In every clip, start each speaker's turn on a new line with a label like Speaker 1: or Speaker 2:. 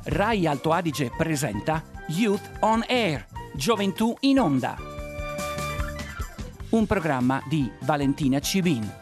Speaker 1: Rai Alto Adige presenta Youth on Air, Gioventù in Onda. Un programma di Valentina Cibin.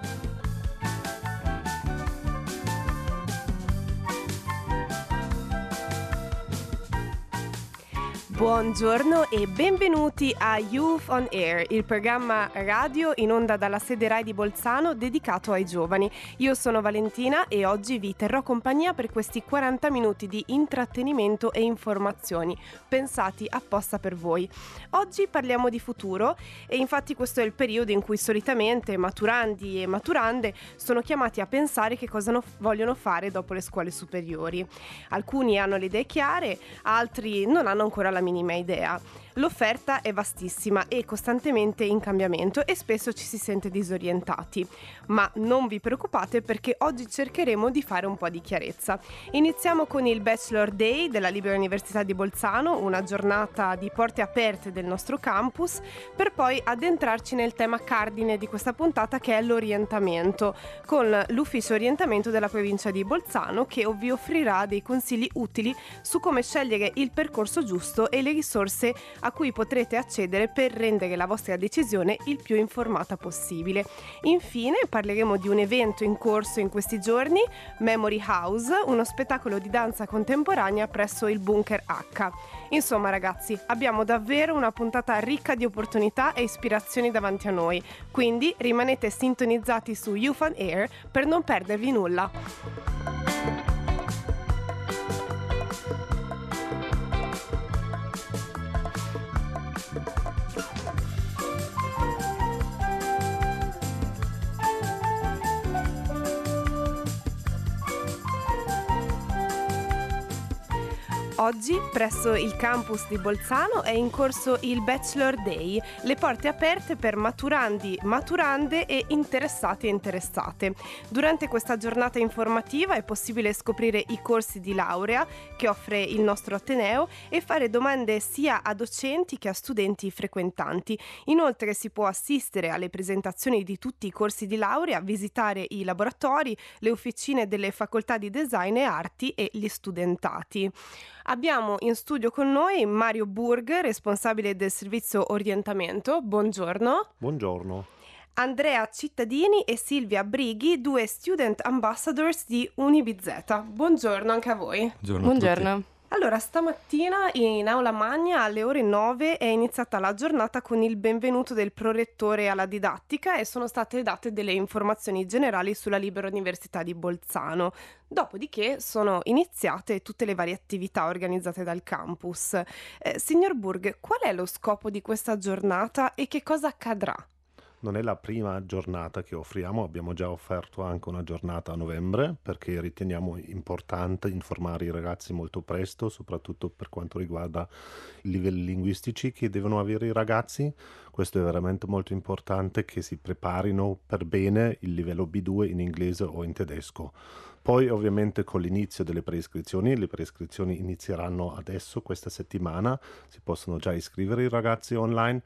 Speaker 2: Buongiorno e benvenuti a Youth on Air, il programma radio in onda dalla sede Rai di Bolzano dedicato ai giovani. Io sono Valentina e oggi vi terrò compagnia per questi 40 minuti di intrattenimento e informazioni, pensati apposta per voi. Oggi parliamo di futuro e infatti questo è il periodo in cui solitamente maturandi e maturande sono chiamati a pensare che cosa vogliono fare dopo le scuole superiori. Alcuni hanno le idee chiare, altri non hanno ancora la minima idea. L'offerta è vastissima e costantemente in cambiamento e spesso ci si sente disorientati. Ma non vi preoccupate perché oggi cercheremo di fare un po' di chiarezza. Iniziamo con il Bachelor Day della Libera Università di Bolzano, una giornata di porte aperte del nostro campus, per poi addentrarci nel tema cardine di questa puntata che è l'orientamento, con l'ufficio orientamento della provincia di Bolzano che vi offrirà dei consigli utili su come scegliere il percorso giusto e le risorse a cui potrete accedere per rendere la vostra decisione il più informata possibile. Infine parleremo di un evento in corso in questi giorni, Memory House, uno spettacolo di danza contemporanea presso il Bunker H. Insomma ragazzi, abbiamo davvero una puntata ricca di opportunità e ispirazioni davanti a noi, quindi rimanete sintonizzati su Youth on Air per non perdervi nulla. Oggi, presso il campus di Bolzano, è in corso il Bachelor Day, le porte aperte per maturandi, maturande e interessati e interessate. Durante questa giornata informativa è possibile scoprire i corsi di laurea che offre il nostro Ateneo e fare domande sia a docenti che a studenti frequentanti. Inoltre si può assistere alle presentazioni di tutti i corsi di laurea, visitare i laboratori, le officine delle facoltà di design e arti e gli studentati. Abbiamo in studio con noi Mario Burg, responsabile del servizio orientamento. Buongiorno.
Speaker 3: Buongiorno.
Speaker 2: Andrea Cittadini e Silvia Brighi, due student ambassadors di UniBZ. Buongiorno anche a voi.
Speaker 4: Buongiorno.
Speaker 2: Allora, stamattina in aula magna alle ore 9 è iniziata la giornata con il benvenuto del prorettore alla didattica e sono state date delle informazioni generali sulla Libera Università di Bolzano. Dopodiché sono iniziate tutte le varie attività organizzate dal campus. Signor Burg, qual è lo scopo di questa giornata e che cosa accadrà?
Speaker 3: Non è la prima giornata che offriamo, abbiamo già offerto anche una giornata a novembre perché riteniamo importante informare i ragazzi molto presto, soprattutto per quanto riguarda i livelli linguistici che devono avere i ragazzi. Questo è veramente molto importante, che si preparino per bene il livello B2 in inglese o in tedesco. Poi ovviamente con l'inizio delle preiscrizioni, le preiscrizioni inizieranno adesso, questa settimana, si possono già iscrivere i ragazzi online.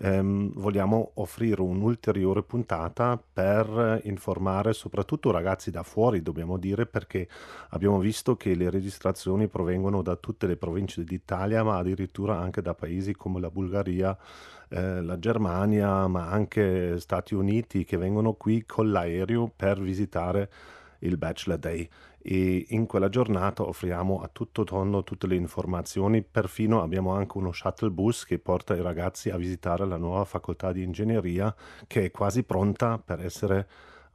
Speaker 3: Vogliamo offrire un'ulteriore puntata per informare soprattutto ragazzi da fuori, dobbiamo dire, perché abbiamo visto che le registrazioni provengono da tutte le province d'Italia, ma addirittura anche da paesi come la Bulgaria, la Germania, ma anche Stati Uniti, che vengono qui con l'aereo per visitare il Bachelor Day, e in quella giornata offriamo a tutto tondo tutte le informazioni. Perfino abbiamo anche uno shuttle bus che porta i ragazzi a visitare la nuova facoltà di ingegneria, che è quasi pronta per essere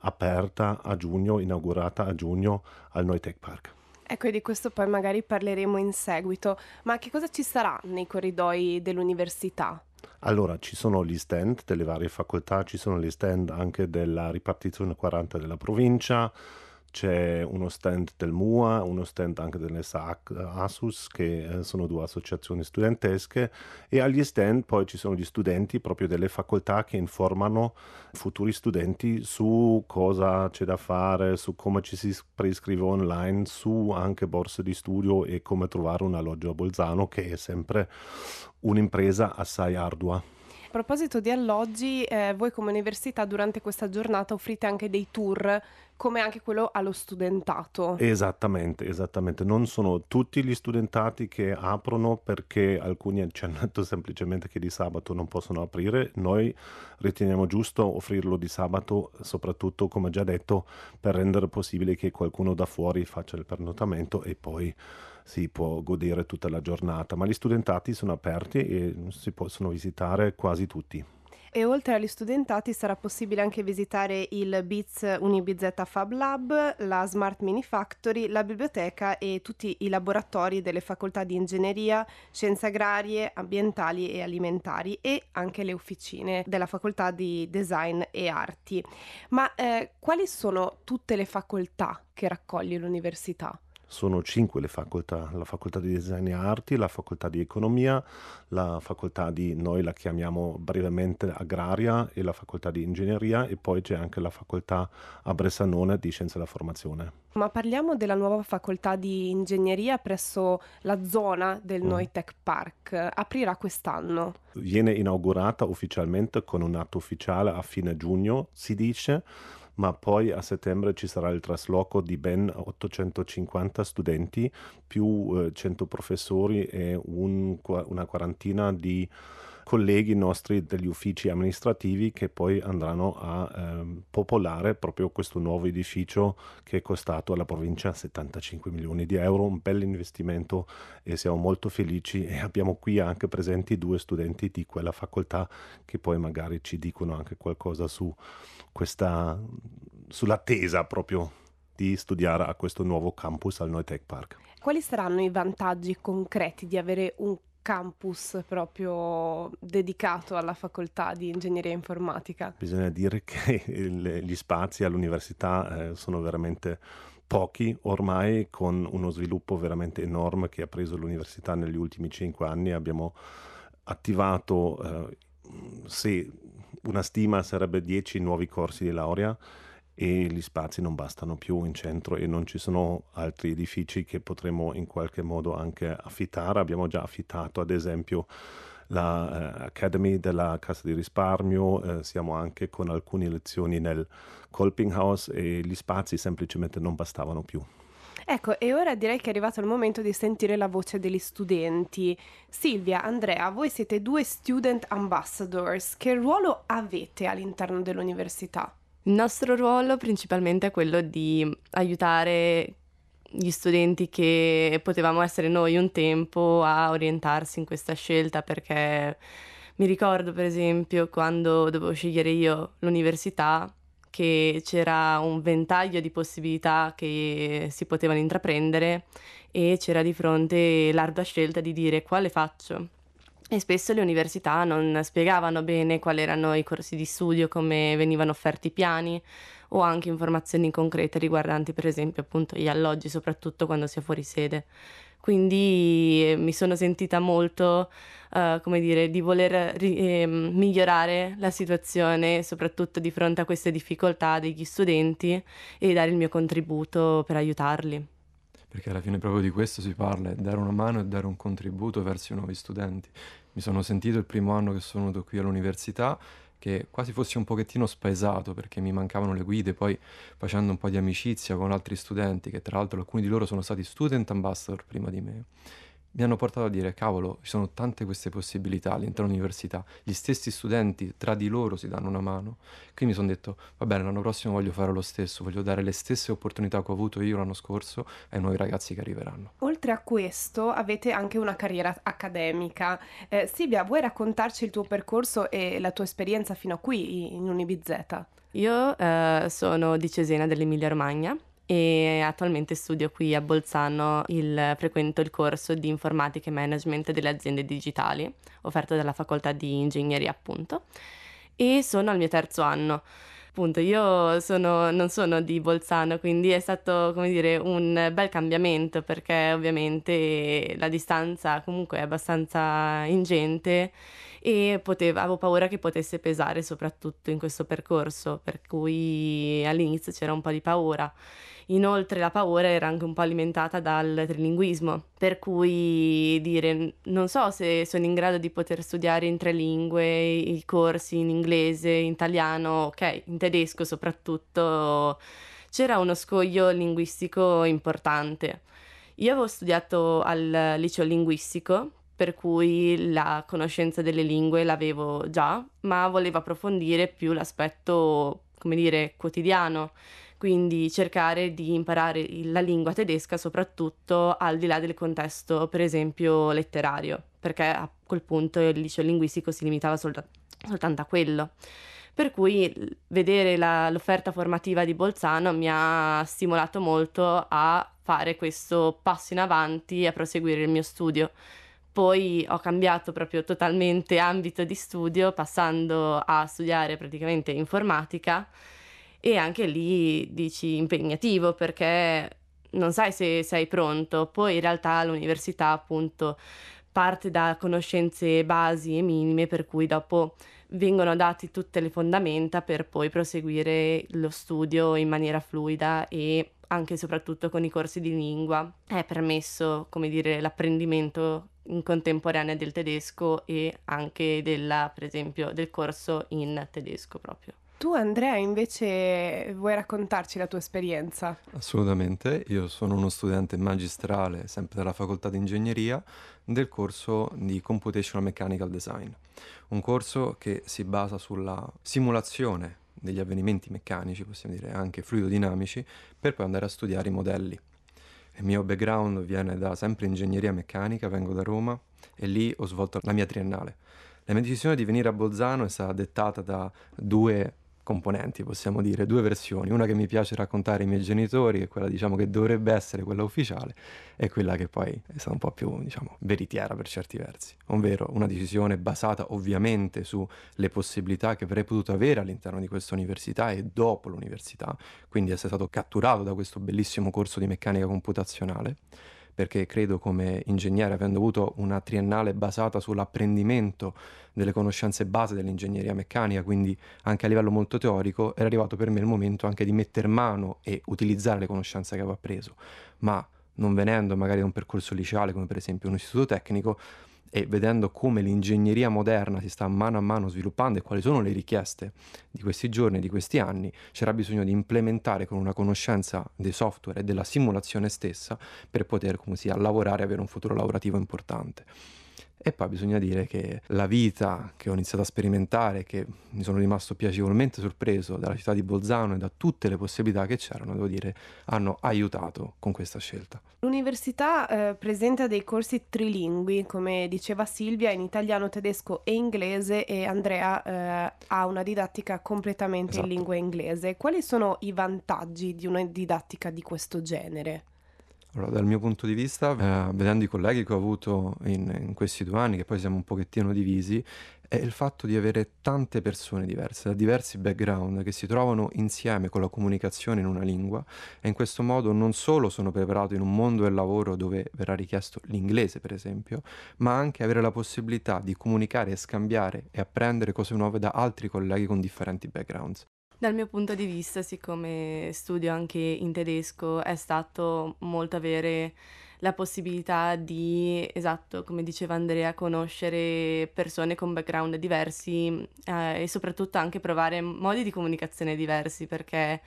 Speaker 3: aperta a giugno, inaugurata a giugno al Neutech Park.
Speaker 2: Ecco, e di questo poi magari parleremo in seguito, ma che cosa ci sarà nei corridoi dell'università?
Speaker 3: Allora, ci sono gli stand delle varie facoltà, ci sono gli stand anche della ripartizione 40 della provincia, c'è uno stand del MUA, uno stand anche dell'ESAC ASUS, che sono due associazioni studentesche, e agli stand poi ci sono gli studenti proprio delle facoltà che informano futuri studenti su cosa c'è da fare, su come ci si preiscrive online, su anche borse di studio e come trovare un alloggio a Bolzano, che è sempre un'impresa assai ardua.
Speaker 2: A proposito di alloggi, voi come università durante questa giornata offrite anche dei tour, come anche quello allo studentato.
Speaker 3: Esattamente, esattamente. Non sono tutti gli studentati che aprono perché alcuni ci hanno detto semplicemente che di sabato non possono aprire. Noi riteniamo giusto offrirlo di sabato, soprattutto, come già detto, per rendere possibile che qualcuno da fuori faccia il pernottamento e poi si può godere tutta la giornata. Ma gli studentati sono aperti e si possono visitare quasi tutti.
Speaker 2: E oltre agli studentati sarà possibile anche visitare il BITS Unibizetta Fab Lab, la Smart Mini Factory, la biblioteca e tutti i laboratori delle facoltà di ingegneria, scienze agrarie, ambientali e alimentari e anche le officine della facoltà di design e arti. Ma quali sono tutte le facoltà che raccoglie l'università?
Speaker 3: Sono 5 le facoltà: la facoltà di design e arti, la facoltà di economia, la facoltà di, noi la chiamiamo brevemente agraria, e la facoltà di ingegneria, e poi c'è anche la facoltà a Bressanone di scienze della formazione.
Speaker 2: Ma parliamo della nuova facoltà di ingegneria presso la zona del Noi Tech Park. Aprirà quest'anno.
Speaker 3: Viene inaugurata ufficialmente con un atto ufficiale a fine giugno, si dice, ma poi a settembre ci sarà il trasloco di ben 850 studenti, più 100 professori e una quarantina di colleghi nostri degli uffici amministrativi che poi andranno a popolare proprio questo nuovo edificio che è costato alla provincia 75 milioni di euro, un bel investimento, e siamo molto felici, e abbiamo qui anche presenti 2 studenti di quella facoltà che poi magari ci dicono anche qualcosa sull'attesa proprio di studiare a questo nuovo campus al Noi Tech Park.
Speaker 2: Quali saranno i vantaggi concreti di avere un campus proprio dedicato alla facoltà di ingegneria informatica?
Speaker 3: Bisogna dire che gli spazi all'università sono veramente pochi ormai, con uno sviluppo veramente enorme che ha preso l'università negli ultimi 5 anni. Abbiamo attivato, una stima sarebbe 10 nuovi corsi di laurea, e gli spazi non bastano più in centro e non ci sono altri edifici che potremo in qualche modo anche affittare. Abbiamo già affittato ad esempio la Academy della Cassa di Risparmio, siamo anche con alcune lezioni nel Kolping House, e gli spazi semplicemente non bastavano più.
Speaker 2: Ecco, e ora direi che è arrivato il momento di sentire la voce degli studenti. Silvia, Andrea, voi siete 2 student ambassadors. Che ruolo avete all'interno dell'università?
Speaker 4: Il nostro ruolo principalmente è quello di aiutare gli studenti che potevamo essere noi un tempo a orientarsi in questa scelta, perché mi ricordo per esempio quando dovevo scegliere io l'università che c'era un ventaglio di possibilità che si potevano intraprendere e c'era di fronte l'ardua scelta di dire quale faccio. E spesso le università non spiegavano bene quali erano i corsi di studio, come venivano offerti i piani, o anche informazioni concrete riguardanti per esempio appunto gli alloggi, soprattutto quando si è fuori sede. Quindi mi sono sentita molto, di voler migliorare la situazione, soprattutto di fronte a queste difficoltà degli studenti, e dare il mio contributo per aiutarli.
Speaker 5: Perché alla fine proprio di questo si parla, è dare una mano e dare un contributo verso i nuovi studenti. Mi sono sentito il primo anno che sono venuto qui all'università che quasi fossi un pochettino spaesato, perché mi mancavano le guide. Poi facendo un po' di amicizia con altri studenti, che tra l'altro alcuni di loro sono stati student ambassador prima di me, mi hanno portato a dire cavolo, ci sono tante queste possibilità all'interno dell'università, gli stessi studenti tra di loro si danno una mano. Quindi mi sono detto va bene, l'anno prossimo voglio fare lo stesso, voglio dare le stesse opportunità che ho avuto io l'anno scorso ai nuovi ragazzi che arriveranno.
Speaker 2: Oltre a questo avete anche una carriera accademica. Silvia, vuoi raccontarci il tuo percorso e la tua esperienza fino a qui in Unibizeta?
Speaker 4: Io sono di Cesena dell'Emilia Romagna e attualmente studio qui a Bolzano, frequento il corso di informatica e management delle aziende digitali, offerto dalla facoltà di ingegneria appunto, e sono al mio 3° anno. Appunto, io non sono di Bolzano, quindi è stato, un bel cambiamento, perché ovviamente la distanza comunque è abbastanza ingente e avevo paura che potesse pesare soprattutto in questo percorso, per cui all'inizio c'era un po' di paura. Inoltre la paura era anche un po' alimentata dal trilinguismo, per cui dire non so se sono in grado di poter studiare in 3 lingue, i corsi in inglese, in italiano, ok, in tedesco soprattutto, c'era uno scoglio linguistico importante. Io avevo studiato al liceo linguistico, per cui la conoscenza delle lingue l'avevo già, ma volevo approfondire più l'aspetto, come dire, quotidiano, quindi cercare di imparare la lingua tedesca soprattutto al di là del contesto, per esempio, letterario, perché a quel punto il liceo linguistico si limitava soltanto a quello. Per cui vedere l'offerta formativa di Bolzano mi ha stimolato molto a fare questo passo in avanti e a proseguire il mio studio. Poi ho cambiato proprio totalmente ambito di studio, passando a studiare praticamente informatica, e anche lì dici impegnativo perché non sai se sei pronto. Poi in realtà l'università appunto parte da conoscenze basi e minime, per cui dopo vengono date tutte le fondamenta per poi proseguire lo studio in maniera fluida, e anche e soprattutto con i corsi di lingua è permesso, come dire, l'apprendimento in contemporanea del tedesco e anche per esempio, del corso in tedesco proprio.
Speaker 2: Tu, Andrea, invece vuoi raccontarci la tua esperienza?
Speaker 5: Assolutamente, io sono uno studente magistrale, sempre della facoltà di ingegneria, del corso di Computational Mechanical Design, un corso che si basa sulla simulazione degli avvenimenti meccanici, possiamo dire anche fluidodinamici, per poi andare a studiare i modelli. Il mio background viene da sempre ingegneria meccanica, vengo da Roma e lì ho svolto la mia triennale. La mia decisione di venire a Bolzano è stata dettata da 2 componenti, possiamo dire, 2 versioni. Una che mi piace raccontare ai miei genitori, è quella, diciamo, che dovrebbe essere quella ufficiale, e quella che poi è stata un po' più, diciamo, veritiera per certi versi. Ovvero una decisione basata ovviamente sulle possibilità che avrei potuto avere all'interno di questa università e dopo l'università, quindi essere stato catturato da questo bellissimo corso di meccanica computazionale, perché credo, come ingegnere, avendo avuto una triennale basata sull'apprendimento delle conoscenze base dell'ingegneria meccanica, quindi anche a livello molto teorico, era arrivato per me il momento anche di metter mano e utilizzare le conoscenze che avevo appreso, ma non venendo magari da un percorso liceale come per esempio un istituto tecnico, e vedendo come l'ingegneria moderna si sta mano a mano sviluppando e quali sono le richieste di questi giorni e di questi anni, c'era bisogno di implementare con una conoscenza dei software e della simulazione stessa per poter, come sia, lavorare e avere un futuro lavorativo importante. E poi bisogna dire che la vita che ho iniziato a sperimentare, che mi sono rimasto piacevolmente sorpreso dalla città di Bolzano e da tutte le possibilità che c'erano, devo dire, hanno aiutato con questa scelta.
Speaker 2: L'università presenta dei corsi trilingui, come diceva Silvia, in italiano, tedesco e inglese, e Andrea ha una didattica completamente
Speaker 5: Esatto.
Speaker 2: in lingua inglese. Quali sono i vantaggi di una didattica di questo genere?
Speaker 5: Allora, dal mio punto di vista, vedendo i colleghi che ho avuto in questi 2 anni, che poi siamo un pochettino divisi, è il fatto di avere tante persone diverse, da diversi background, che si trovano insieme con la comunicazione in una lingua, e in questo modo non solo sono preparato in un mondo del lavoro dove verrà richiesto l'inglese, per esempio, ma anche avere la possibilità di comunicare e scambiare e apprendere cose nuove da altri colleghi con differenti backgrounds.
Speaker 4: Dal mio punto di vista, siccome studio anche in tedesco, è stato molto avere la possibilità di, esatto, come diceva Andrea, conoscere persone con background diversi, e soprattutto anche provare modi di comunicazione diversi, perché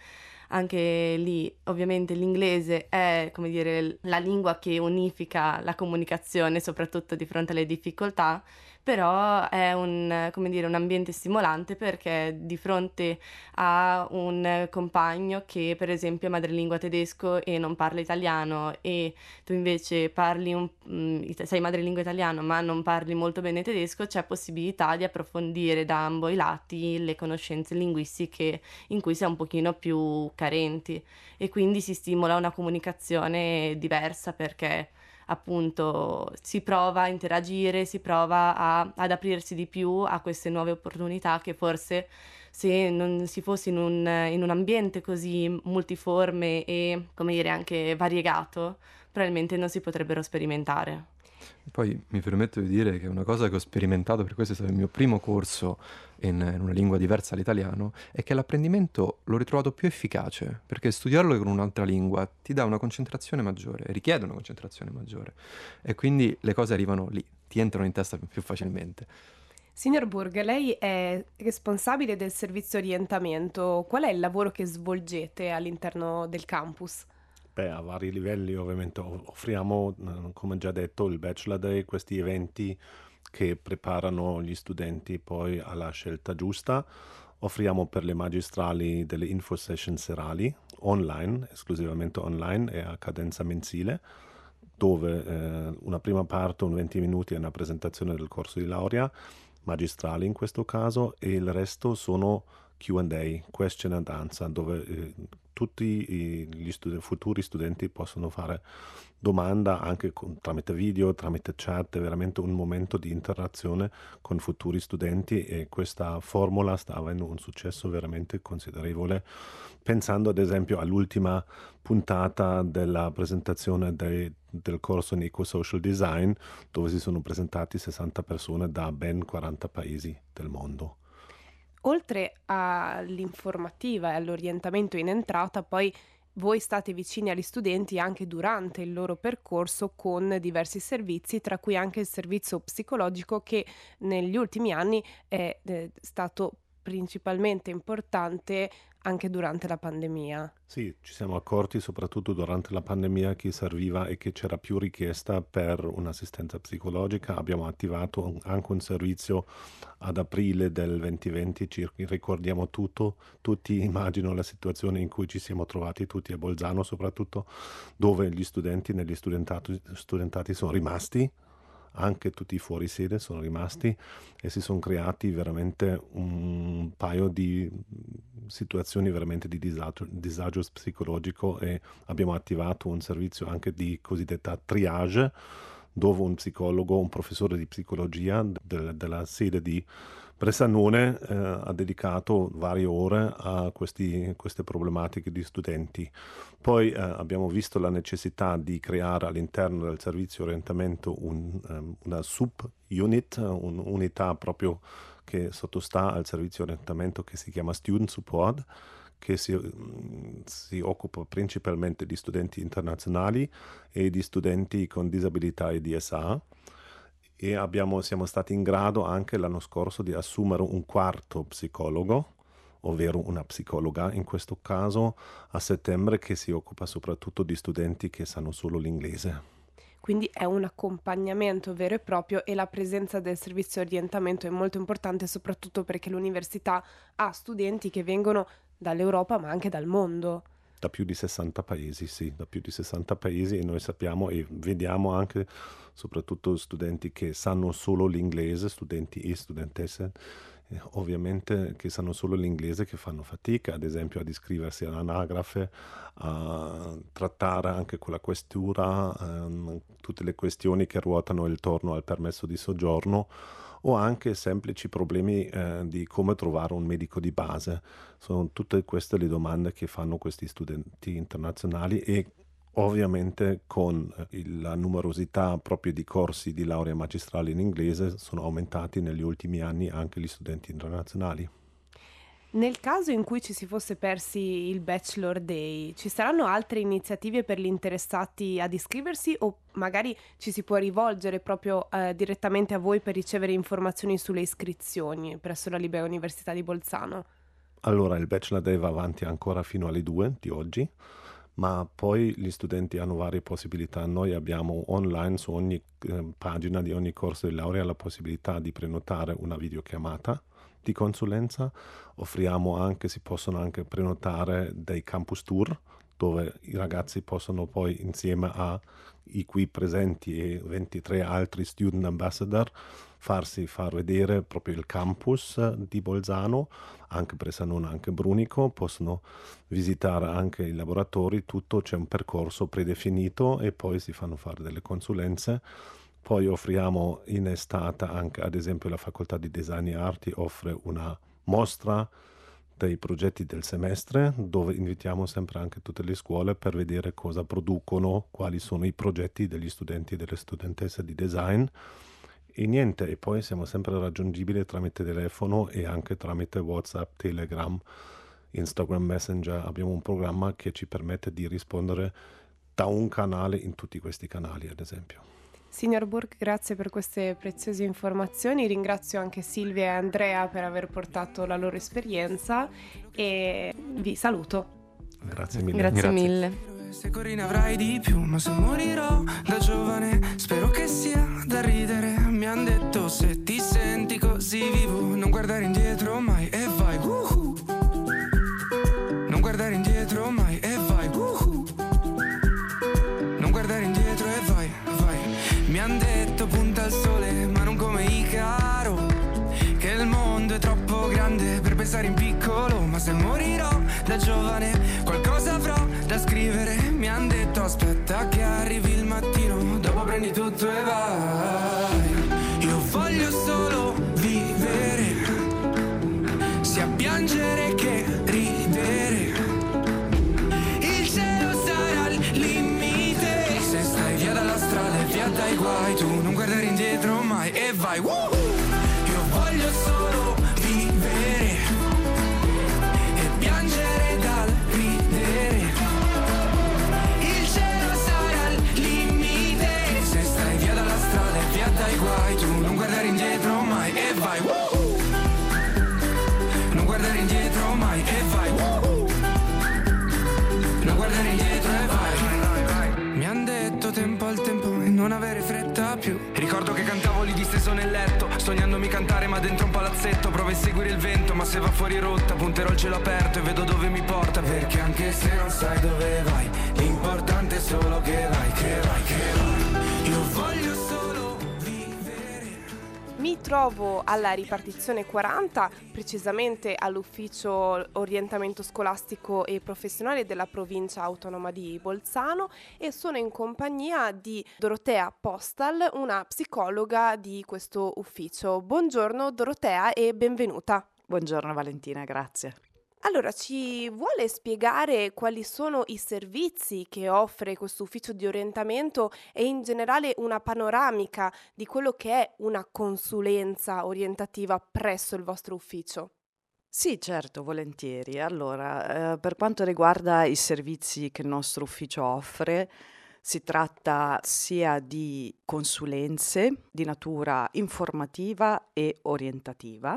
Speaker 4: anche lì ovviamente l'inglese è, come dire, la lingua che unifica la comunicazione, soprattutto di fronte alle difficoltà, però è come dire, un ambiente stimolante, perché di fronte a un compagno che per esempio è madrelingua tedesco e non parla italiano, e tu invece sei madrelingua italiano ma non parli molto bene tedesco, c'è possibilità di approfondire da ambo i lati le conoscenze linguistiche in cui si è un pochino più carenti, e quindi si stimola una comunicazione diversa, perché appunto si prova a interagire, si prova ad aprirsi di più a queste nuove opportunità che forse, se non si fosse in un ambiente così multiforme e, come dire, anche variegato, probabilmente non si potrebbero sperimentare.
Speaker 5: Poi mi permetto di dire che una cosa che ho sperimentato, per questo è stato il mio primo corso in una lingua diversa all'italiano, è che l'apprendimento l'ho ritrovato più efficace, perché studiarlo con un'altra lingua ti dà una concentrazione maggiore, richiede una concentrazione maggiore, e quindi le cose arrivano lì, ti entrano in testa più facilmente.
Speaker 2: Signor Burg, lei è responsabile del servizio orientamento. Qual è il lavoro che svolgete all'interno del campus?
Speaker 3: Beh, a vari livelli ovviamente offriamo, come già detto, il Bachelor Day, questi eventi che preparano gli studenti poi alla scelta giusta. Offriamo per le magistrali delle info session serali, online, esclusivamente online e a cadenza mensile, dove una prima parte, un 20 minuti, è una presentazione del corso di laurea, magistrali in questo caso, e il resto sono Q&A, question and answer, dove tutti gli futuri studenti possono fare domanda anche tramite video, tramite chat. È veramente un momento di interazione con futuri studenti, e questa formula sta avendo un successo veramente considerevole, pensando ad esempio all'ultima puntata della presentazione del corso in Eco-Social Design, dove si sono presentati 60 persone da ben 40 paesi del mondo.
Speaker 2: Oltre all'informativa e all'orientamento in entrata, poi voi state vicini agli studenti anche durante il loro percorso con diversi servizi, tra cui anche il servizio psicologico, che negli ultimi anni è stato principalmente importante anche durante la pandemia.
Speaker 3: Sì, ci siamo accorti soprattutto durante la pandemia che serviva e che c'era più richiesta per un'assistenza psicologica. Abbiamo attivato anche un servizio ad aprile del 2020, ricordiamo tutti immagino la situazione in cui ci siamo trovati tutti a Bolzano, soprattutto dove gli studenti negli studentati sono rimasti, anche tutti fuori sede sono rimasti, e si sono creati veramente un paio di situazioni veramente di disagio psicologico, e abbiamo attivato un servizio anche di cosiddetta triage, dove un psicologo, un professore di psicologia della sede di Bressanone ha dedicato varie ore a queste problematiche di studenti. Poi abbiamo visto la necessità di creare all'interno del servizio orientamento una sub-unit, un'unità proprio che sottostà al servizio orientamento, che si chiama Student Support, che si occupa principalmente di studenti internazionali e di studenti con disabilità e DSA. E siamo stati in grado anche l'anno scorso di assumere un quarto psicologo, ovvero una psicologa in questo caso, a settembre, che si occupa soprattutto di studenti che sanno solo l'inglese.
Speaker 2: Quindi è un accompagnamento vero e proprio, e la presenza del servizio orientamento è molto importante, soprattutto perché l'università ha studenti che vengono dall'Europa ma anche dal mondo.
Speaker 3: Da più di 60 paesi, sì, da più di 60 paesi, e noi sappiamo e vediamo anche soprattutto studenti che sanno solo l'inglese, studenti e studentesse, ovviamente che sanno solo l'inglese, che fanno fatica ad esempio ad iscriversi all'anagrafe, a trattare anche con la questura tutte le questioni che ruotano intorno al permesso di soggiorno, o anche semplici problemi di come trovare un medico di base. Sono tutte queste le domande che fanno questi studenti internazionali, e ovviamente con la numerosità proprio di corsi di laurea magistrale in inglese sono aumentati negli ultimi anni anche gli studenti internazionali.
Speaker 2: Nel caso in cui ci si fosse persi il Bachelor Day, ci saranno altre iniziative per gli interessati ad iscriversi, o magari ci si può rivolgere proprio direttamente a voi per ricevere informazioni sulle iscrizioni presso la Libera Università di Bolzano?
Speaker 3: Allora, il Bachelor Day va avanti ancora fino alle 2 di oggi, ma poi gli studenti hanno varie possibilità. Noi abbiamo online su ogni pagina di ogni corso di laurea la possibilità di prenotare una videochiamata di consulenza. Si possono anche prenotare dei campus tour, dove i ragazzi possono poi, insieme ai qui presenti e 23 altri student ambassador, far vedere proprio il campus di Bolzano, anche Bressanone, anche Brunico. Possono visitare anche i laboratori, c'è un percorso predefinito, e poi si fanno fare delle consulenze. Poi offriamo in estate anche, ad esempio, la facoltà di Design e Arti offre una mostra dei progetti del semestre, dove invitiamo sempre anche tutte le scuole per vedere cosa producono, quali sono i progetti degli studenti e delle studentesse di design. E niente, e poi siamo sempre raggiungibili tramite telefono e anche tramite WhatsApp, Telegram, Instagram Messenger. Abbiamo un programma che ci permette di rispondere da un canale in tutti questi canali, ad esempio.
Speaker 2: Signor Burg, grazie per queste preziose informazioni. Ringrazio anche Silvia e Andrea per aver portato la loro esperienza e vi saluto.
Speaker 3: Grazie mille.
Speaker 4: Grazie mille.
Speaker 6: Se corri ne avrai di più, ma se morirò da giovane spero che sia da ridere. Mi han detto se ti senti così vivo, non guardare indietro mai e vai, non guardare indietro mai e vai, non guardare indietro e vai, vai. Mi han detto punta al sole, ma non come Icaro, che il mondo è troppo grande per pensare in piccolo. Ma se morirò da giovane qualcosa avrò da scrivere. Mi han detto aspetta che arrivi il mattino, dopo prendi tutto e vai. Io voglio solo vivere, sia piangere che ridere. Il cielo sarà il limite, se stai via dalla strada e via dai guai, tu non guardare indietro mai e vai. Io voglio solo vivere e piangere dal ridere. Il cielo sarà il limite, se stai via dalla strada e via dai guai, tu non guardare indietro mai e vai. Non guardare indietro mai e vai. Non guardare indietro e vai. Mi han detto tempo al tempo e non avere fretta più. Ricordo che cantavo lì disteso nel letto, sognandomi cantare ma dentro un palazzetto. Provo a seguire il vento ma se va fuori rotta, punterò il cielo aperto e vedo dove mi porta. Perché anche se non sai dove vai, l'importante è solo che vai, che vai, che vai. Io voglio solo vivere.
Speaker 2: Mi trovo alla ripartizione 40, precisamente all'ufficio orientamento scolastico e professionale della provincia autonoma di Bolzano, e sono in compagnia di Dorotea Postal, una psicologa di questo ufficio. Buongiorno Dorotea e benvenuta.
Speaker 7: Buongiorno Valentina, grazie.
Speaker 2: Allora, ci vuole spiegare quali sono i servizi che offre questo ufficio di orientamento e in generale una panoramica di quello che è una consulenza orientativa presso il vostro ufficio?
Speaker 7: Sì, certo, volentieri. Allora, per quanto riguarda i servizi che il nostro ufficio offre, si tratta sia di consulenze di natura informativa e orientativa,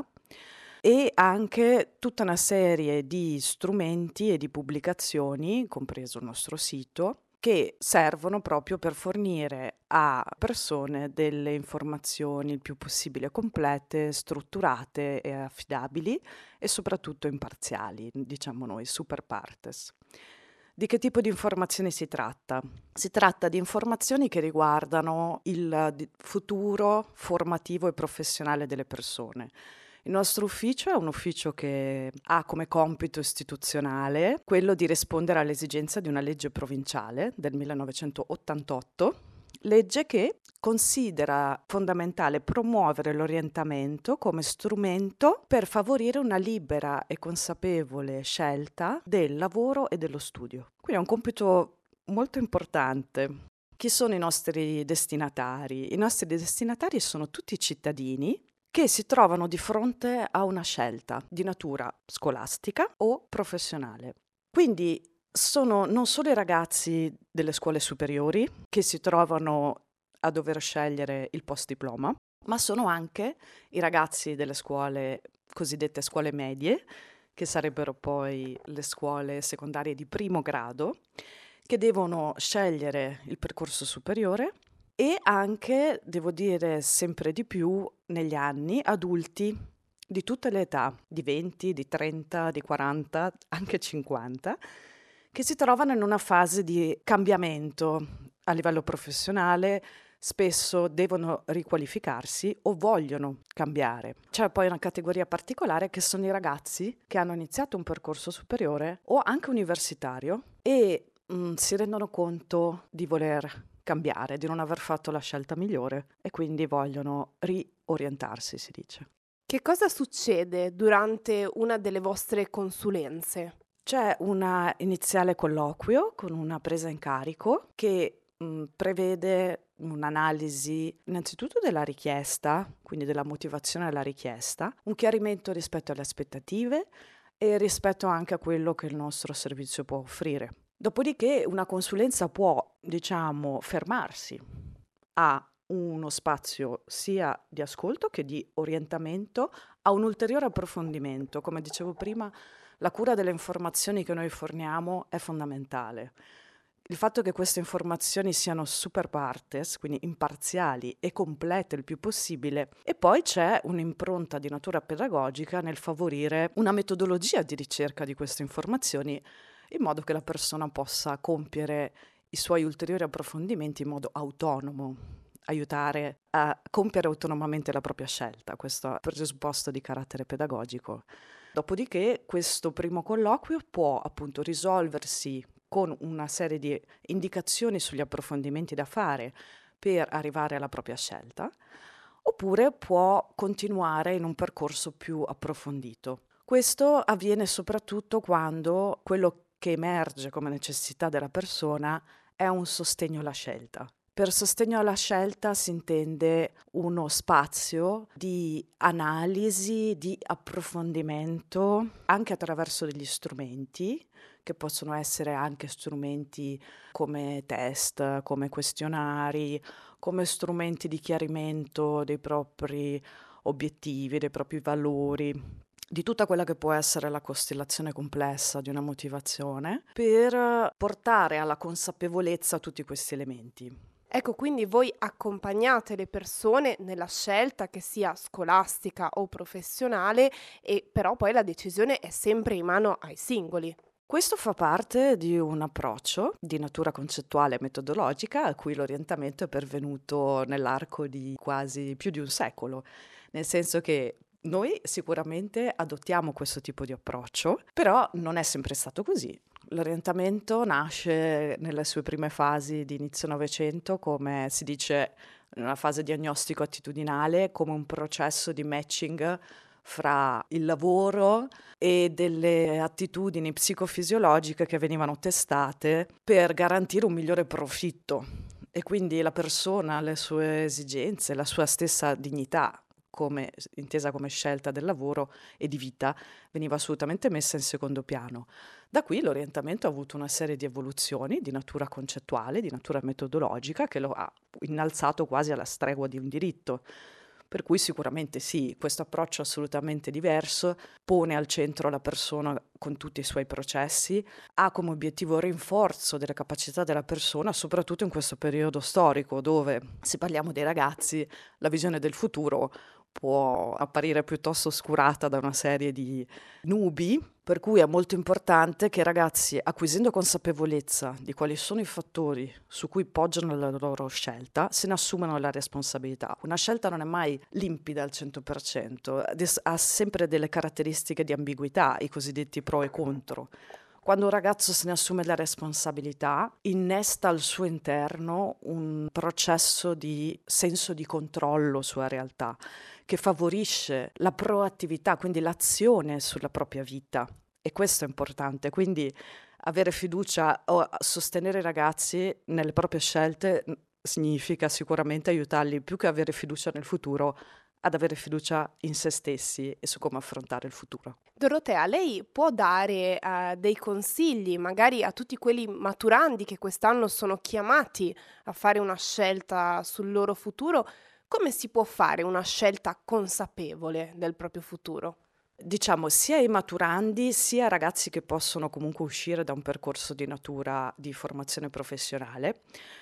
Speaker 7: e anche tutta una serie di strumenti e di pubblicazioni, compreso il nostro sito, che servono proprio per fornire a persone delle informazioni il più possibile complete, strutturate e affidabili e soprattutto imparziali, diciamo noi, super partes. Di che tipo di informazioni si tratta? Si tratta di informazioni che riguardano il futuro formativo e professionale delle persone. Il nostro ufficio è un ufficio che ha come compito istituzionale quello di rispondere all'esigenza di una legge provinciale del 1988, legge che considera fondamentale promuovere l'orientamento come strumento per favorire una libera e consapevole scelta del lavoro e dello studio. Quindi è un compito molto importante. Chi sono i nostri destinatari? I nostri destinatari sono tutti i cittadini che si trovano di fronte a una scelta di natura scolastica o professionale. Quindi sono non solo i ragazzi delle scuole superiori che si trovano a dover scegliere il post diploma, ma sono anche i ragazzi delle scuole cosiddette scuole medie, che sarebbero poi le scuole secondarie di primo grado, che devono scegliere il percorso superiore, e anche, devo dire, sempre di più negli anni, adulti di tutte le età, di 20, di 30, di 40, anche 50, che si trovano in una fase di cambiamento a livello professionale, spesso devono riqualificarsi o vogliono cambiare. C'è poi una categoria particolare che sono i ragazzi che hanno iniziato un percorso superiore o anche universitario e si rendono conto di voler cambiare, di non aver fatto la scelta migliore e quindi vogliono riorientarsi, si dice.
Speaker 2: Che cosa succede durante una delle vostre consulenze?
Speaker 7: C'è un iniziale colloquio con una presa in carico che prevede un'analisi innanzitutto della richiesta, quindi della motivazione alla richiesta, un chiarimento rispetto alle aspettative e rispetto anche a quello che il nostro servizio può offrire. Dopodiché una consulenza può, fermarsi a uno spazio sia di ascolto che di orientamento, a un ulteriore approfondimento. Come dicevo prima, la cura delle informazioni che noi forniamo è fondamentale. Il fatto che queste informazioni siano super partes, quindi imparziali e complete il più possibile, e poi c'è un'impronta di natura pedagogica nel favorire una metodologia di ricerca di queste informazioni in modo che la persona possa compiere i suoi ulteriori approfondimenti in modo autonomo, aiutare a compiere autonomamente la propria scelta. Questo è il presupposto di carattere pedagogico. Dopodiché questo primo colloquio può appunto risolversi con una serie di indicazioni sugli approfondimenti da fare per arrivare alla propria scelta, oppure può continuare in un percorso più approfondito. Questo avviene soprattutto quando quello che emerge come necessità della persona è un sostegno alla scelta. Per sostegno alla scelta si intende uno spazio di analisi, di approfondimento, anche attraverso degli strumenti, che possono essere anche strumenti come test, come questionari, come strumenti di chiarimento dei propri obiettivi, dei propri valori, di tutta quella che può essere la costellazione complessa di una motivazione, per portare alla consapevolezza tutti questi elementi.
Speaker 2: Ecco, quindi voi accompagnate le persone nella scelta, che sia scolastica o professionale, e però poi la decisione è sempre in mano ai singoli.
Speaker 7: Questo fa parte di un approccio di natura concettuale e metodologica a cui l'orientamento è pervenuto nell'arco di quasi più di un secolo, nel senso che noi sicuramente adottiamo questo tipo di approccio, però non è sempre stato così. L'orientamento nasce nelle sue prime fasi di inizio Novecento, come si dice, in una fase diagnostico-attitudinale, come un processo di matching fra il lavoro e delle attitudini psicofisiologiche che venivano testate per garantire un migliore profitto. E quindi la persona, le sue esigenze, la sua stessa dignità, intesa come scelta del lavoro e di vita, veniva assolutamente messa in secondo piano. Da qui l'orientamento ha avuto una serie di evoluzioni di natura concettuale, di natura metodologica, che lo ha innalzato quasi alla stregua di un diritto. Per cui sicuramente sì, questo approccio assolutamente diverso pone al centro la persona con tutti i suoi processi, ha come obiettivo il rinforzo delle capacità della persona, soprattutto in questo periodo storico dove, se parliamo dei ragazzi, la visione del futuro può apparire piuttosto oscurata da una serie di nubi, per cui è molto importante che i ragazzi, acquisendo consapevolezza di quali sono i fattori su cui poggiano la loro scelta, se ne assumano la responsabilità. Una scelta non è mai limpida al 100%, ha sempre delle caratteristiche di ambiguità, i cosiddetti pro e contro. Quando un ragazzo se ne assume la responsabilità, innesta al suo interno un processo di senso di controllo sulla realtà, che favorisce la proattività, quindi l'azione sulla propria vita. E questo è importante. Quindi avere fiducia o sostenere i ragazzi nelle proprie scelte significa sicuramente aiutarli, più che avere fiducia nel futuro, ad avere fiducia in se stessi e su come affrontare il futuro.
Speaker 2: Dorotea, lei può dare dei consigli magari a tutti quelli maturandi che quest'anno sono chiamati a fare una scelta sul loro futuro? Come si può fare una scelta consapevole del proprio futuro?
Speaker 7: Diciamo sia i maturandi sia ragazzi che possono comunque uscire da un percorso di natura di formazione professionale.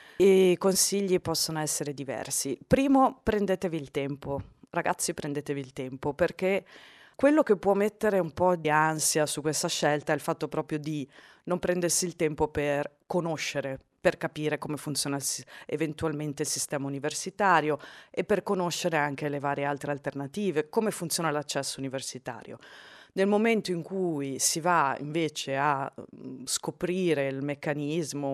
Speaker 7: I consigli possono essere diversi. Primo, prendetevi il tempo. Ragazzi, prendetevi il tempo, perché quello che può mettere un po' di ansia su questa scelta è il fatto proprio di non prendersi il tempo per conoscere, per capire come funziona eventualmente il sistema universitario e per conoscere anche le varie altre alternative, come funziona l'accesso universitario. Nel momento in cui si va invece a scoprire il meccanismo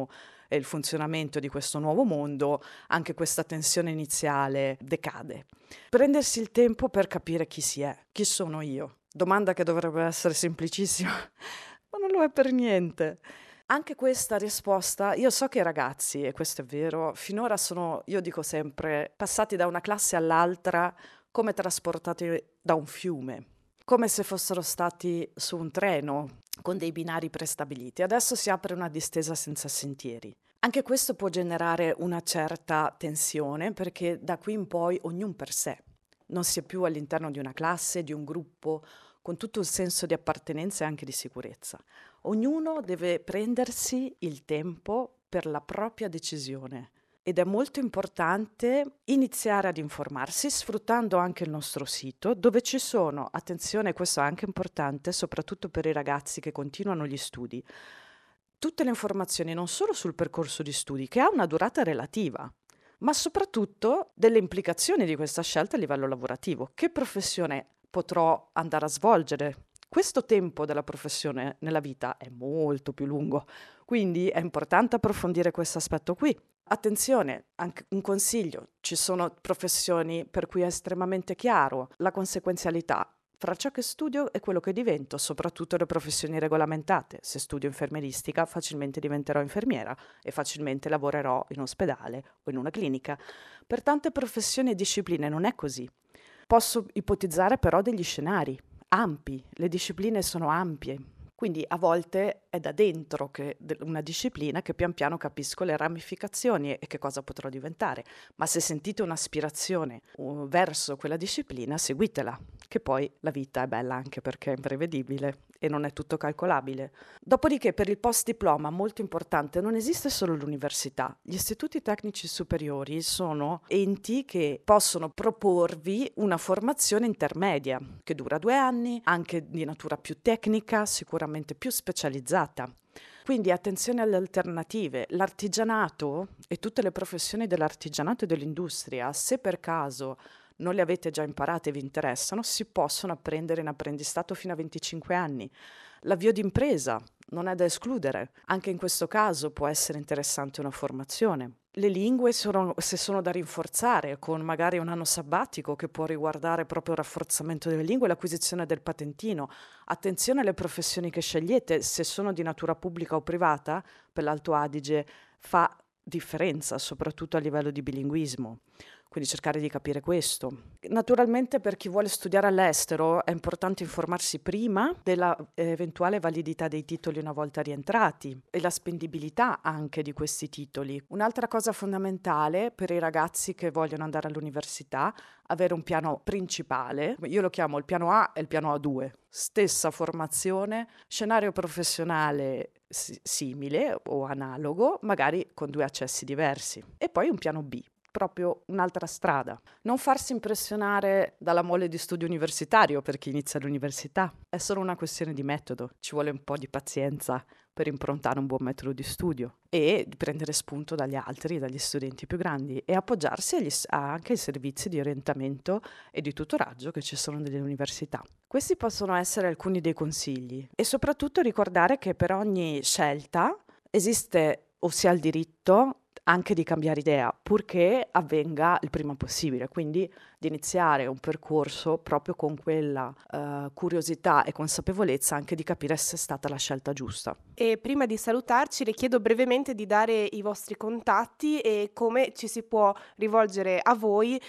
Speaker 7: e il funzionamento di questo nuovo mondo, anche questa tensione iniziale decade. Prendersi il tempo per capire chi si è, chi sono io. Domanda che dovrebbe essere semplicissima, ma non lo è per niente. Anche questa risposta, io so che i ragazzi, e questo è vero, finora sono, io dico sempre, passati da una classe all'altra come trasportati da un fiume, come se fossero stati su un treno con dei binari prestabiliti. Adesso si apre una distesa senza sentieri. Anche questo può generare una certa tensione, perché da qui in poi ognuno per sé. Non si è più all'interno di una classe, di un gruppo, con tutto il senso di appartenenza e anche di sicurezza. Ognuno deve prendersi il tempo per la propria decisione ed è molto importante iniziare ad informarsi sfruttando anche il nostro sito, dove ci sono, attenzione, questo è anche importante, soprattutto per i ragazzi che continuano gli studi, tutte le informazioni non solo sul percorso di studi, che ha una durata relativa, ma soprattutto delle implicazioni di questa scelta a livello lavorativo. Che professione potrò andare a svolgere? Questo tempo della professione nella vita è molto più lungo, quindi è importante approfondire questo aspetto qui. Attenzione, anche un consiglio, ci sono professioni per cui è estremamente chiaro la conseguenzialità fra ciò che studio e quello che divento, soprattutto le professioni regolamentate. Se studio infermieristica, facilmente diventerò infermiera e facilmente lavorerò in ospedale o in una clinica. Per tante professioni e discipline non è così. Posso ipotizzare però degli scenari ampi, le discipline sono ampie. Quindi a volte è da dentro che una disciplina che pian piano capisco le ramificazioni e che cosa potrò diventare. Ma se sentite un'aspirazione verso quella disciplina, seguitela, che poi la vita è bella anche perché è imprevedibile e non è tutto calcolabile. Dopodiché per il post diploma, molto importante, non esiste solo l'università. Gli istituti tecnici superiori sono enti che possono proporvi una formazione intermedia che dura 2 anni, anche di natura più tecnica, sicuramente più specializzata. Quindi attenzione alle alternative. L'artigianato e tutte le professioni dell'artigianato e dell'industria, se per caso non le avete già imparate e vi interessano, si possono apprendere in apprendistato fino a 25 anni. L'avvio d'impresa non è da escludere. Anche in questo caso può essere interessante una formazione. Le lingue se sono da rinforzare, con magari un anno sabbatico che può riguardare proprio il rafforzamento delle lingue e l'acquisizione del patentino. Attenzione alle professioni che scegliete, se sono di natura pubblica o privata, per l'Alto Adige fa differenza, soprattutto a livello di bilinguismo. Quindi cercare di capire questo. Naturalmente per chi vuole studiare all'estero è importante informarsi prima della eventuale validità dei titoli una volta rientrati e la spendibilità anche di questi titoli. Un'altra cosa fondamentale per i ragazzi che vogliono andare all'università, avere un piano principale, io lo chiamo il piano A e il piano A2, stessa formazione, scenario professionale simile o analogo, magari con 2 accessi diversi, e poi un piano B. Proprio un'altra strada. Non farsi impressionare dalla mole di studio universitario per chi inizia l'università. È solo una questione di metodo. Ci vuole un po' di pazienza per improntare un buon metodo di studio e di prendere spunto dagli altri, dagli studenti più grandi e appoggiarsi anche ai servizi di orientamento e di tutoraggio che ci sono nelle università. Questi possono essere alcuni dei consigli e soprattutto ricordare che per ogni scelta esiste o si ha il diritto anche di cambiare idea, purché avvenga il prima possibile, quindi di iniziare un percorso proprio con quella curiosità e consapevolezza anche di capire se è stata la scelta giusta.
Speaker 2: E prima di salutarci le chiedo brevemente di dare i vostri contatti e come ci si può rivolgere a voi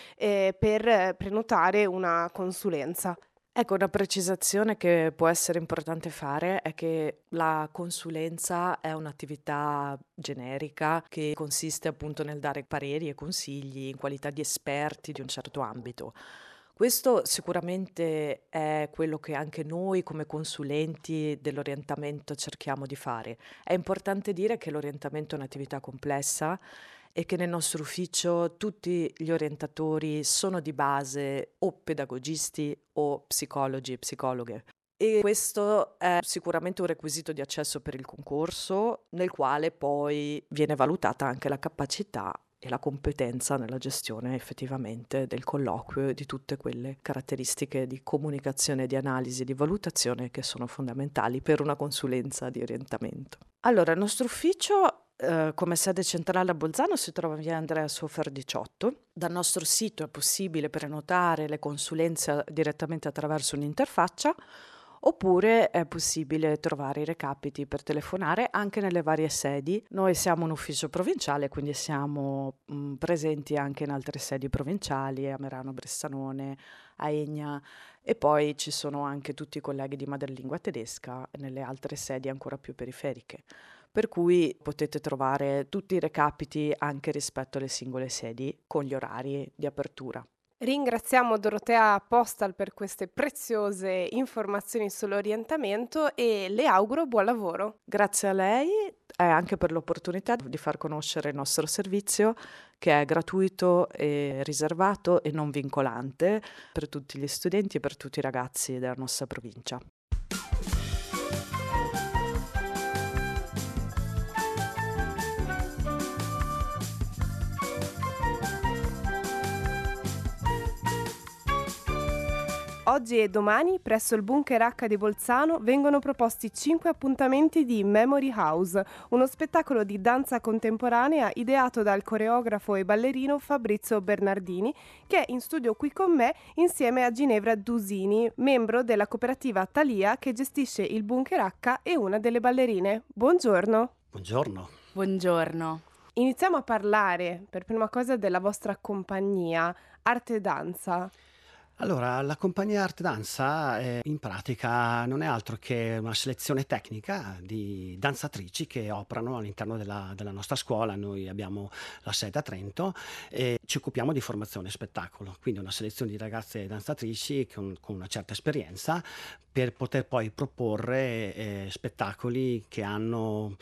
Speaker 2: per prenotare una consulenza.
Speaker 7: Ecco, una precisazione che può essere importante fare è che la consulenza è un'attività generica che consiste appunto nel dare pareri e consigli in qualità di esperti di un certo ambito. Questo sicuramente è quello che anche noi come consulenti dell'orientamento cerchiamo di fare. È importante dire che l'orientamento è un'attività complessa e che nel nostro ufficio tutti gli orientatori sono di base o pedagogisti o psicologi e psicologhe. E questo è sicuramente un requisito di accesso per il concorso, nel quale poi viene valutata anche la capacità e la competenza nella gestione effettivamente del colloquio e di tutte quelle caratteristiche di comunicazione, di analisi, di valutazione che sono fondamentali per una consulenza di orientamento. Allora, il nostro ufficio come sede centrale a Bolzano si trova in via Andrea Sofer 18. Dal nostro sito è possibile prenotare le consulenze direttamente attraverso un'interfaccia, oppure è possibile trovare i recapiti per telefonare anche nelle varie sedi. Noi siamo un ufficio provinciale, quindi siamo presenti anche in altre sedi provinciali, a Merano, Bressanone, a Egna, e poi ci sono anche tutti i colleghi di madrelingua tedesca nelle altre sedi ancora più periferiche. Per cui potete trovare tutti i recapiti anche rispetto alle singole sedi con gli orari di apertura.
Speaker 2: Ringraziamo Dorotea Postal per queste preziose informazioni sull'orientamento e le auguro buon lavoro.
Speaker 7: Grazie a lei e anche per l'opportunità di far conoscere il nostro servizio, che è gratuito e riservato e non vincolante per tutti gli studenti e per tutti i ragazzi della nostra provincia.
Speaker 2: Oggi e domani, presso il Bunker H di Bolzano, vengono proposti 5 appuntamenti di Memory House, uno spettacolo di danza contemporanea ideato dal coreografo e ballerino Fabrizio Bernardini, che è in studio qui con me insieme a Ginevra Dusini, membro della cooperativa Thalia che gestisce il Bunker H e una delle ballerine. Buongiorno.
Speaker 8: Buongiorno.
Speaker 4: Buongiorno.
Speaker 2: Iniziamo a parlare per prima cosa della vostra compagnia Arte e Danza.
Speaker 8: Allora, la compagnia Arte Danza in pratica non è altro che una selezione tecnica di danzatrici che operano all'interno della nostra scuola. Noi abbiamo la sede a Trento e ci occupiamo di formazione e spettacolo, quindi una selezione di ragazze danzatrici con una certa esperienza per poter poi proporre spettacoli che hanno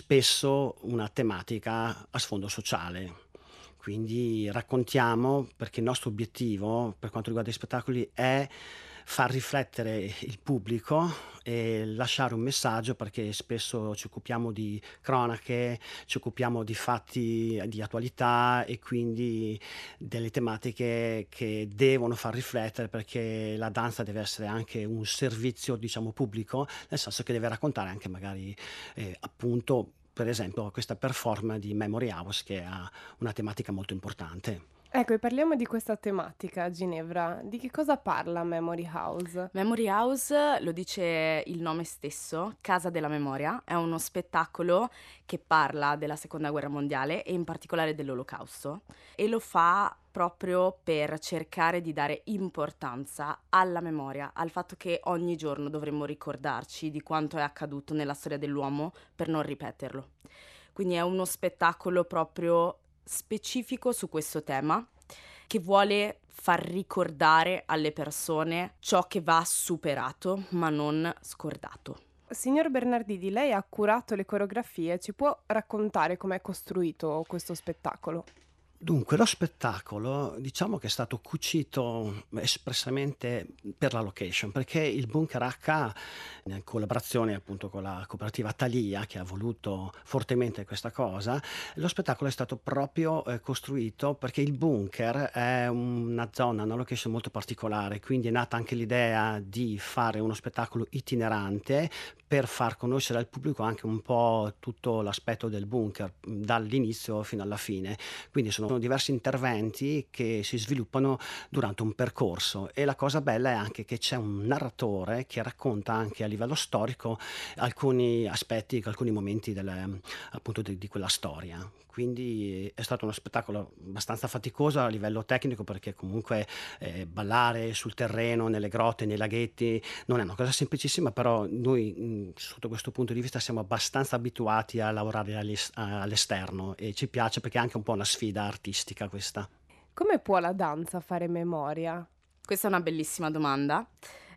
Speaker 8: spesso una tematica a sfondo sociale. Quindi raccontiamo, perché il nostro obiettivo per quanto riguarda i spettacoli è far riflettere il pubblico e lasciare un messaggio, perché spesso ci occupiamo di cronache, ci occupiamo di fatti di attualità e quindi delle tematiche che devono far riflettere, perché la danza deve essere anche un servizio, diciamo, pubblico, nel senso che deve raccontare anche magari appunto, per esempio, questa performance di Memory House che ha una tematica molto importante.
Speaker 2: Ecco, e parliamo di questa tematica, Ginevra. Di che cosa parla Memory House?
Speaker 4: Memory House, lo dice il nome stesso, Casa della Memoria, è uno spettacolo che parla della Seconda Guerra Mondiale e in particolare dell'Olocausto, e lo fa proprio per cercare di dare importanza alla memoria, al fatto che ogni giorno dovremmo ricordarci di quanto è accaduto nella storia dell'uomo per non ripeterlo. Quindi è uno spettacolo proprio specifico su questo tema, che vuole far ricordare alle persone ciò che va superato ma non scordato.
Speaker 2: Signor Bernardini, lei ha curato le coreografie, ci può raccontare com'è costruito questo spettacolo?
Speaker 8: Dunque, lo spettacolo diciamo che è stato cucito espressamente per la location, perché il Bunker H, in collaborazione appunto con la cooperativa Thalia, che ha voluto fortemente questa cosa, lo spettacolo è stato proprio costruito perché il bunker è una zona, una location molto particolare, quindi è nata anche l'idea di fare uno spettacolo itinerante per far conoscere al pubblico anche un po' tutto l'aspetto del bunker, dall'inizio fino alla fine. Quindi sono diversi interventi che si sviluppano durante un percorso, e la cosa bella è anche che c'è un narratore che racconta anche a livello storico alcuni aspetti, alcuni momenti appunto di quella storia. Quindi è stato uno spettacolo abbastanza faticoso a livello tecnico, perché comunque ballare sul terreno, nelle grotte, nei laghetti non è una cosa semplicissima, però noi sotto questo punto di vista siamo abbastanza abituati a lavorare all'esterno e ci piace, perché è anche un po' una sfida artistica questa.
Speaker 2: Come può la danza fare memoria?
Speaker 4: Questa è una bellissima domanda.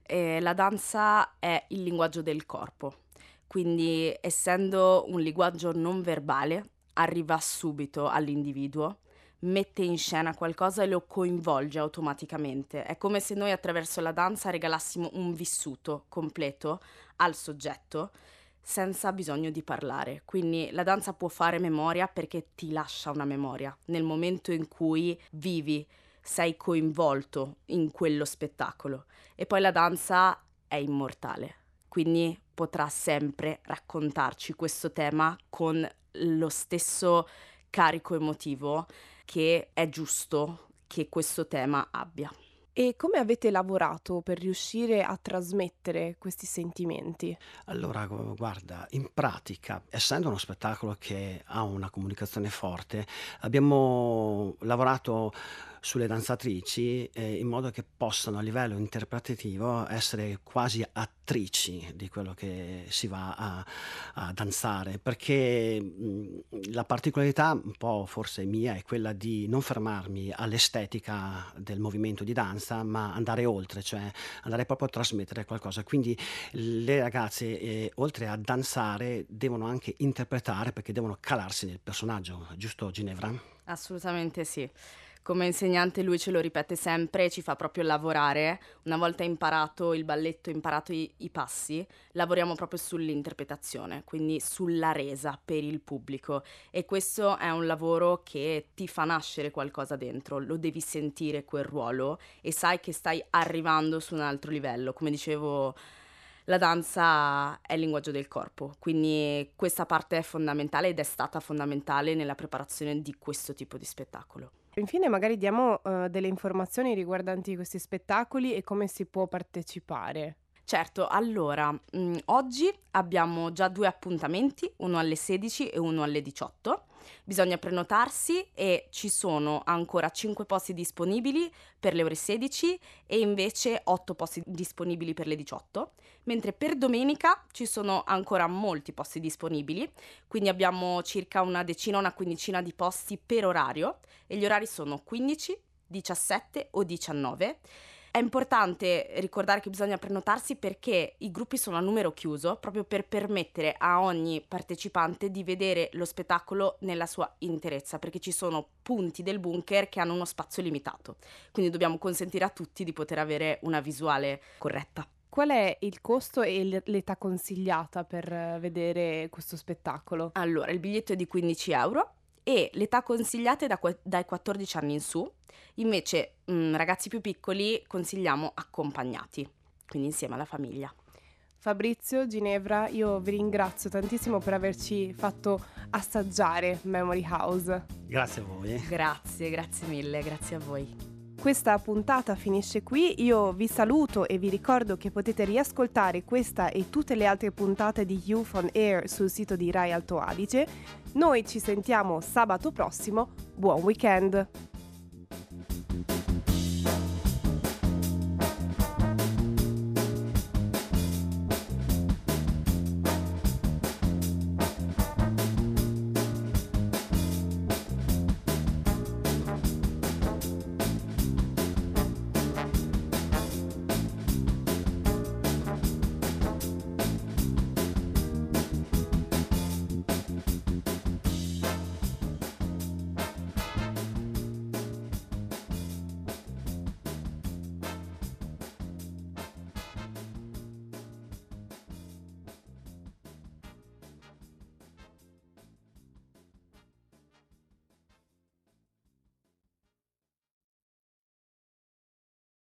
Speaker 4: La danza è il linguaggio del corpo, quindi essendo un linguaggio non verbale arriva subito all'individuo, mette in scena qualcosa e lo coinvolge automaticamente. È come se noi attraverso la danza regalassimo un vissuto completo al soggetto senza bisogno di parlare. Quindi la danza può fare memoria perché ti lascia una memoria. Nel momento in cui vivi, sei coinvolto in quello spettacolo. E poi la danza è immortale, quindi potrà sempre raccontarci questo tema con lo stesso carico emotivo che è giusto che questo tema abbia.
Speaker 2: E come avete lavorato per riuscire a trasmettere questi sentimenti?
Speaker 8: Allora, guarda, in pratica, essendo uno spettacolo che ha una comunicazione forte, abbiamo lavorato sulle danzatrici in modo che possano a livello interpretativo essere quasi attrici di quello che si va a danzare, perché la particolarità un po' forse mia è quella di non fermarmi all'estetica del movimento di danza, ma andare oltre, cioè andare proprio a trasmettere qualcosa. Quindi le ragazze, oltre a danzare, devono anche interpretare, perché devono calarsi nel personaggio, giusto Ginevra?
Speaker 4: Assolutamente sì. Come insegnante lui ce lo ripete sempre e ci fa proprio lavorare. Una volta imparato il balletto, imparato i passi, lavoriamo proprio sull'interpretazione, quindi sulla resa per il pubblico. E questo è un lavoro che ti fa nascere qualcosa dentro, lo devi sentire quel ruolo e sai che stai arrivando su un altro livello. Come dicevo, la danza è il linguaggio del corpo, quindi questa parte è fondamentale ed è stata fondamentale nella preparazione di questo tipo di spettacolo.
Speaker 2: Infine magari diamo delle informazioni riguardanti questi spettacoli e come si può partecipare.
Speaker 4: Certo, allora, oggi abbiamo già 2 appuntamenti, uno alle 16 e uno alle 18. Bisogna prenotarsi e ci sono ancora 5 posti disponibili per le ore 16 e invece 8 posti disponibili per le 18, mentre per domenica ci sono ancora molti posti disponibili, quindi abbiamo circa una decina, una quindicina di posti per orario e gli orari sono 15, 17 o 19. È importante ricordare che bisogna prenotarsi perché i gruppi sono a numero chiuso, proprio per permettere a ogni partecipante di vedere lo spettacolo nella sua interezza, perché ci sono punti del bunker che hanno uno spazio limitato, quindi dobbiamo consentire a tutti di poter avere una visuale corretta.
Speaker 2: Qual è il costo e l'età consigliata per vedere questo spettacolo?
Speaker 4: Allora, il biglietto è di 15 euro e l'età consigliata è dai 14 anni in su. Invece ragazzi più piccoli consigliamo accompagnati, quindi insieme alla famiglia.
Speaker 2: Fabrizio, Ginevra, io vi ringrazio tantissimo per averci fatto assaggiare Memory House.
Speaker 8: Grazie a voi.
Speaker 4: Grazie mille, grazie a voi.
Speaker 2: Questa puntata finisce qui, io vi saluto e vi ricordo che potete riascoltare questa e tutte le altre puntate di Youth on Air sul sito di Rai Alto Adige. Noi ci sentiamo sabato prossimo, buon weekend!